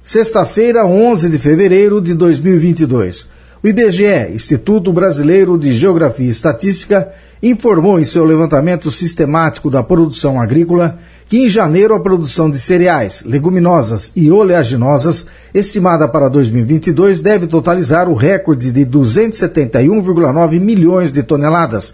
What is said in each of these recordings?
Sexta-feira, 11 de fevereiro de 2022. O IBGE, Instituto Brasileiro de Geografia e Estatística, informou em seu levantamento sistemático da produção agrícola que em janeiro a produção de cereais, leguminosas e oleaginosas, estimada para 2022, deve totalizar o recorde de 271,9 milhões de toneladas,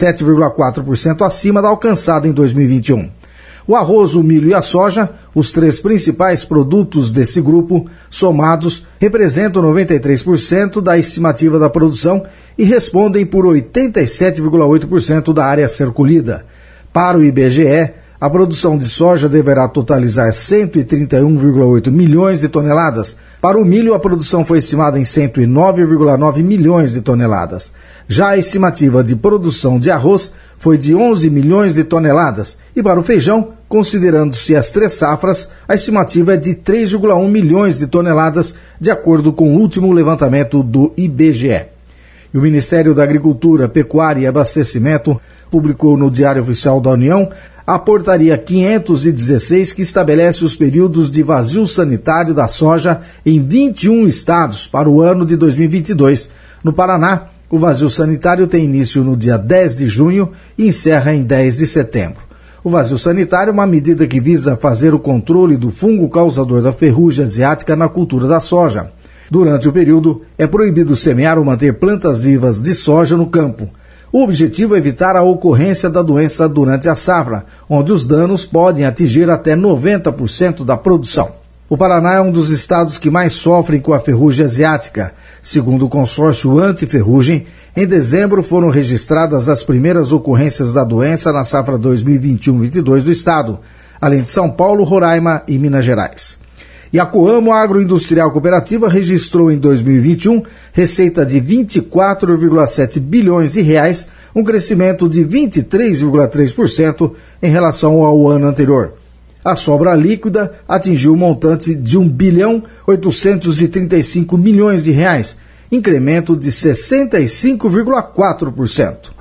7,4% acima da alcançada em 2021. O arroz, o milho e a soja, os três principais produtos desse grupo, somados, representam 93% da estimativa da produção e respondem por 87,8% da área a ser colhida. Para o IBGE, a produção de soja deverá totalizar 131,8 milhões de toneladas. Para o milho, a produção foi estimada em 109,9 milhões de toneladas. Já a estimativa de produção de arroz foi de 11 milhões de toneladas. E para o feijão, considerando-se as três safras, a estimativa é de 3,1 milhões de toneladas, de acordo com o último levantamento do IBGE. E o Ministério da Agricultura, Pecuária e Abastecimento publicou no Diário Oficial da União a Portaria 516, que estabelece os períodos de vazio sanitário da soja em 21 estados para o ano de 2022. No Paraná, o vazio sanitário tem início no dia 10 de junho e encerra em 10 de setembro. O vazio sanitário é uma medida que visa fazer o controle do fungo causador da ferrugem asiática na cultura da soja. Durante o período, é proibido semear ou manter plantas vivas de soja no campo. O objetivo é evitar a ocorrência da doença durante a safra, onde os danos podem atingir até 90% da produção. O Paraná é um dos estados que mais sofrem com a ferrugem asiática. Segundo o consórcio anti-ferrugem, em dezembro foram registradas as primeiras ocorrências da doença na safra 2021-22 do estado, além de São Paulo, Roraima e Minas Gerais. E a Coamo Agroindustrial Cooperativa registrou em 2021 receita de 24,7 bilhões de reais, um crescimento de 23,3% em relação ao ano anterior. A sobra líquida atingiu o montante de 1,835 bilhões de reais, incremento de 65,4%.